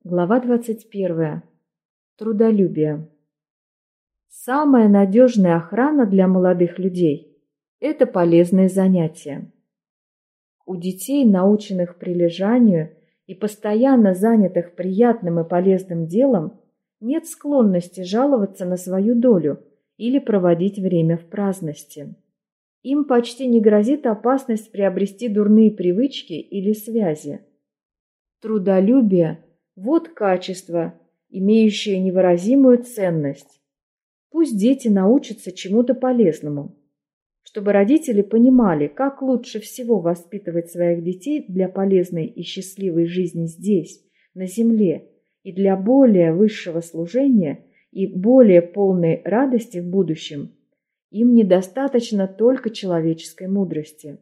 Глава 21. Трудолюбие. Самая надежная охрана для молодых людей – это полезные занятия. У детей, наученных прилежанию и постоянно занятых приятным и полезным делом, нет склонности жаловаться на свою долю или проводить время в праздности. Им почти не грозит опасность приобрести дурные привычки или связи. Трудолюбие – вот качество, имеющее невыразимую ценность. Пусть дети научатся чему-то полезному, чтобы родители понимали, как лучше всего воспитывать своих детей для полезной и счастливой жизни здесь, на земле, и для более высшего служения и более полной радости в будущем. Им недостаточно только человеческой мудрости.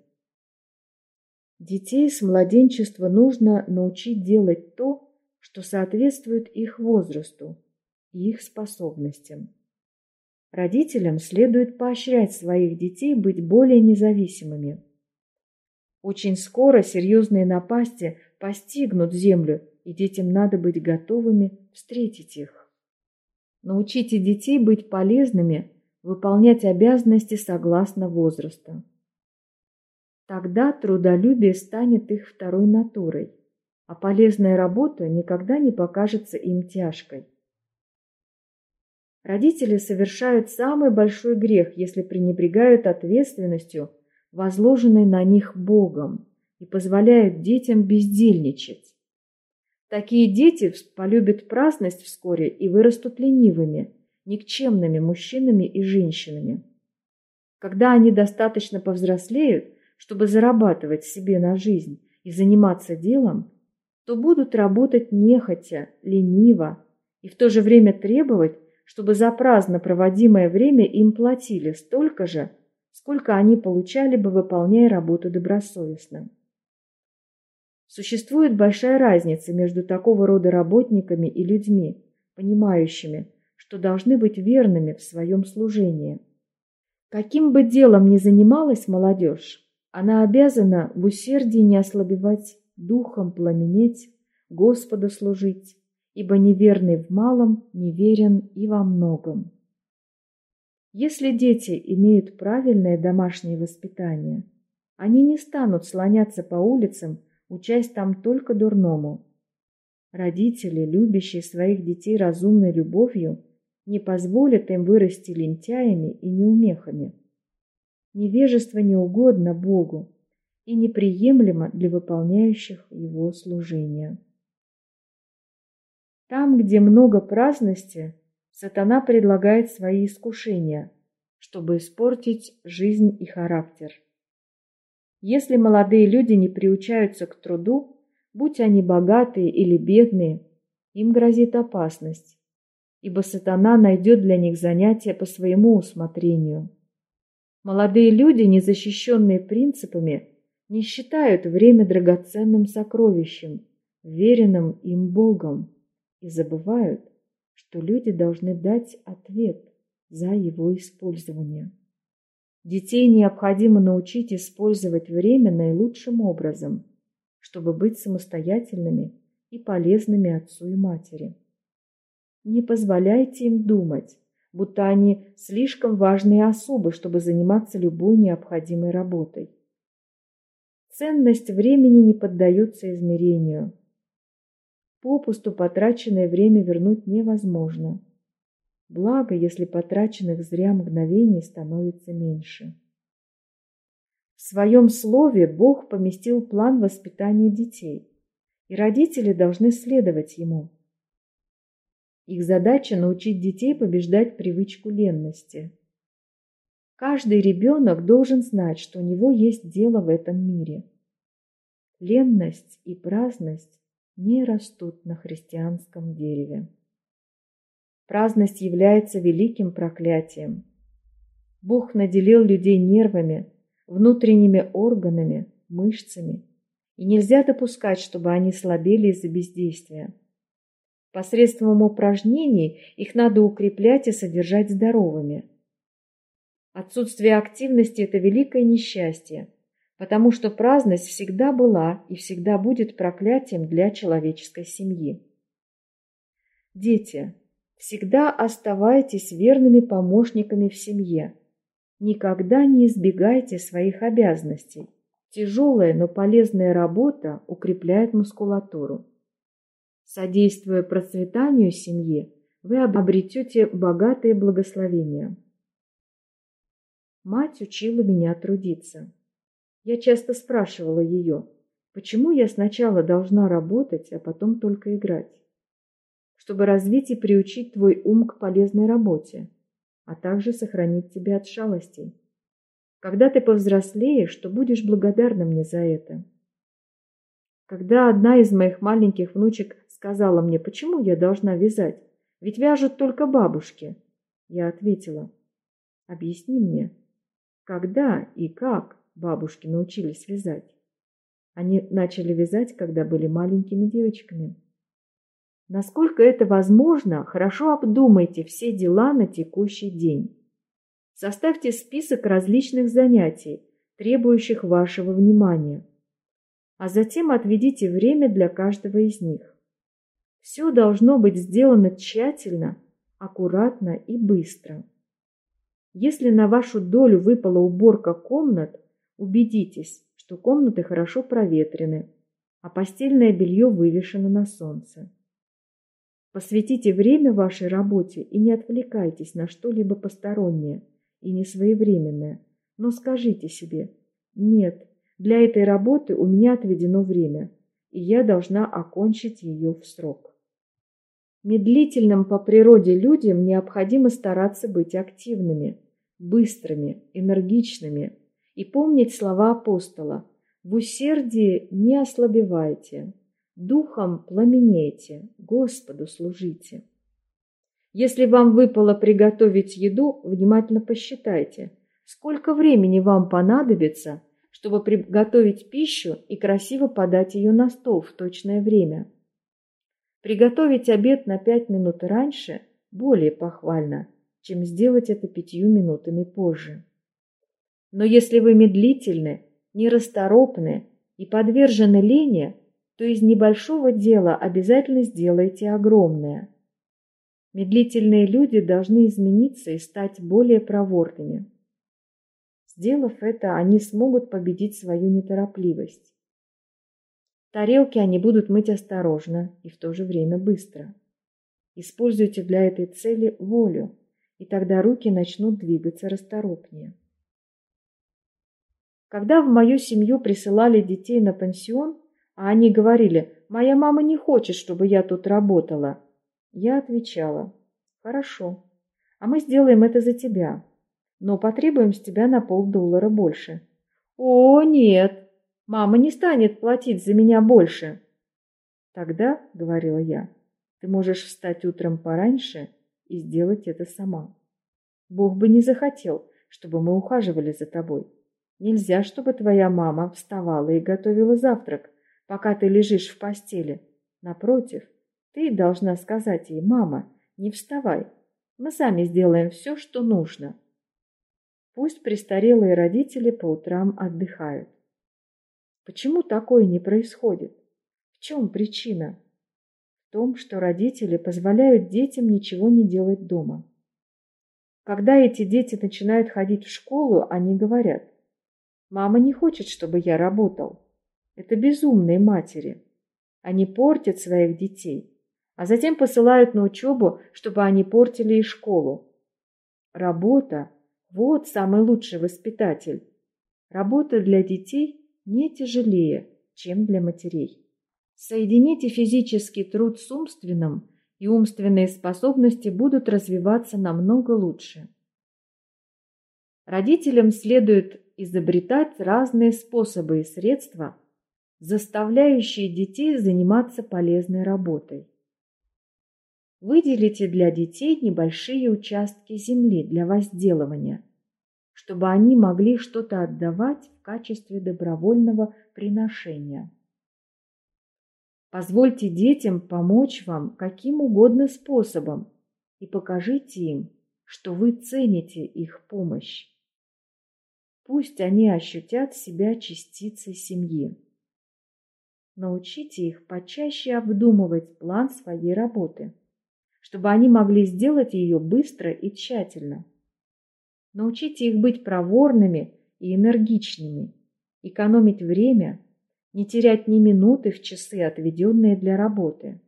Детей с младенчества нужно научить делать то, что соответствует их возрасту и их способностям. Родителям следует поощрять своих детей быть более независимыми. Очень скоро серьезные напасти постигнут землю, и детям надо быть готовыми встретить их. Научите детей быть полезными, выполнять обязанности согласно возрасту. Тогда трудолюбие станет их второй натурой, а полезная работа никогда не покажется им тяжкой. Родители совершают самый большой грех, если пренебрегают ответственностью, возложенной на них Богом, и позволяют детям бездельничать. Такие дети полюбят праздность вскоре и вырастут ленивыми, никчемными мужчинами и женщинами. Когда они достаточно повзрослеют, чтобы зарабатывать себе на жизнь и заниматься делом, то будут работать нехотя, лениво и в то же время требовать, чтобы за праздно проводимое время им платили столько же, сколько они получали бы, выполняя работу добросовестно. Существует большая разница между такого рода работниками и людьми, понимающими, что должны быть верными в своем служении. Каким бы делом ни занималась молодежь, она обязана в усердии не ослабевать, духом пламенеть, Господу служить, ибо неверный в малом неверен и во многом. Если дети имеют правильное домашнее воспитание, они не станут слоняться по улицам, учась там только дурному. Родители, любящие своих детей разумной любовью, не позволят им вырасти лентяями и неумехами. Невежество не угодно Богу и неприемлемо для выполняющих Его служения. Там, где много праздности, сатана предлагает свои искушения, чтобы испортить жизнь и характер. Если молодые люди не приучаются к труду, будь они богатые или бедные, им грозит опасность, ибо сатана найдет для них занятия по своему усмотрению. Молодые люди, незащищенные принципами, не считают время драгоценным сокровищем, веренным им Богом, и забывают, что люди должны дать ответ за его использование. Детей необходимо научить использовать время наилучшим образом, чтобы быть самостоятельными и полезными отцу и матери. Не позволяйте им думать, будто они слишком важные особы, чтобы заниматься любой необходимой работой. Ценность времени не поддается измерению. Попусту потраченное время вернуть невозможно. Благо, если потраченных зря мгновений становится меньше. В своем слове Бог поместил план воспитания детей, и родители должны следовать ему. Их задача – научить детей побеждать привычку ленности. Каждый ребенок должен знать, что у него есть дело в этом мире. Ленность и праздность не растут на христианском дереве. Праздность является великим проклятием. Бог наделил людей нервами, внутренними органами, мышцами, и нельзя допускать, чтобы они слабели из-за бездействия. Посредством упражнений их надо укреплять и содержать здоровыми. Отсутствие активности – это великое несчастье, потому что праздность всегда была и всегда будет проклятием для человеческой семьи. Дети, всегда оставайтесь верными помощниками в семье. Никогда не избегайте своих обязанностей. Тяжелая, но полезная работа укрепляет мускулатуру. Содействуя процветанию семьи, вы обретете богатые благословения. Мать учила меня трудиться. Я часто спрашивала ее, почему я сначала должна работать, а потом только играть? Чтобы развить и приучить твой ум к полезной работе, а также сохранить тебя от шалостей. Когда ты повзрослеешь, то будешь благодарна мне за это. Когда одна из моих маленьких внучек сказала мне, почему я должна вязать, ведь вяжут только бабушки, я ответила, объясни мне, когда и как бабушки научились вязать? Они начали вязать, когда были маленькими девочками. Насколько это возможно, хорошо обдумайте все дела на текущий день. Составьте список различных занятий, требующих вашего внимания, а затем отведите время для каждого из них. Все должно быть сделано тщательно, аккуратно и быстро. Если на вашу долю выпала уборка комнат, убедитесь, что комнаты хорошо проветрены, а постельное белье вывешено на солнце. Посвятите время вашей работе и не отвлекайтесь на что-либо постороннее и несвоевременное, но скажите себе: «Нет, для этой работы у меня отведено время, и я должна окончить ее в срок». Медлительным по природе людям необходимо стараться быть активными, быстрыми, энергичными и помнить слова апостола: «В усердии не ослабевайте, духом пламенейте, Господу служите». Если вам выпало приготовить еду, внимательно посчитайте, сколько времени вам понадобится, чтобы приготовить пищу и красиво подать ее на стол в точное время. Приготовить обед на 5 минут раньше более похвально, чем сделать это 5 минутами позже. Но если вы медлительны, нерасторопны и подвержены лени, то из небольшого дела обязательно сделаете огромное. Медлительные люди должны измениться и стать более проворными. Сделав это, они смогут победить свою неторопливость. Тарелки они будут мыть осторожно и в то же время быстро. Используйте для этой цели волю, и тогда руки начнут двигаться расторопнее. Когда в мою семью присылали детей на пансион, а они говорили: «Моя мама не хочет, чтобы я тут работала», я отвечала: «Хорошо, а мы сделаем это за тебя, но потребуем с тебя на $5 больше». «О, нет, мама не станет платить за меня больше». «Тогда, — говорила я, — ты можешь встать утром пораньше и сделать это сама. Бог бы не захотел, чтобы мы ухаживали за тобой. Нельзя, чтобы твоя мама вставала и готовила завтрак, пока ты лежишь в постели. Напротив, ты должна сказать ей: «Мама, не вставай, мы сами сделаем все, что нужно». Пусть престарелые родители по утрам отдыхают. Почему такое не происходит? В чем причина? В том, что родители позволяют детям ничего не делать дома. Когда эти дети начинают ходить в школу, они говорят: «Мама не хочет, чтобы я работал». Это безумные матери. Они портят своих детей, а затем посылают на учебу, чтобы они портили и школу. Работа – вот самый лучший воспитатель. Работа для детей не тяжелее, чем для матерей. Соедините физический труд с умственным, и умственные способности будут развиваться намного лучше. Родителям следует изобретать разные способы и средства, заставляющие детей заниматься полезной работой. Выделите для детей небольшие участки земли для возделывания, чтобы они могли что-то отдавать в качестве добровольного приношения. Позвольте детям помочь вам каким угодно способом и покажите им, что вы цените их помощь. Пусть они ощутят себя частицей семьи. Научите их почаще обдумывать план своей работы. чтобы они могли сделать ее быстро и тщательно. Научите их быть проворными и энергичными, экономить время, не терять ни минуты в часы, отведенные для работы.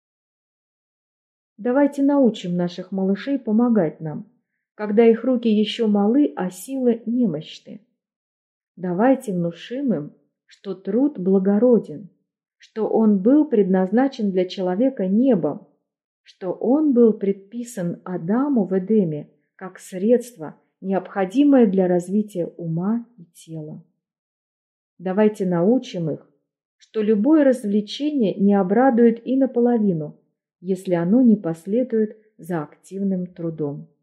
Давайте научим наших малышей помогать нам, когда их руки еще малы, а силы немощны. Давайте внушим им, что труд благороден, что он был предназначен для человека небом, что он был предписан Адаму в Эдеме как средство, необходимое для развития ума и тела. Давайте научим их, что любое развлечение не обрадует и наполовину, если оно не последует за активным трудом.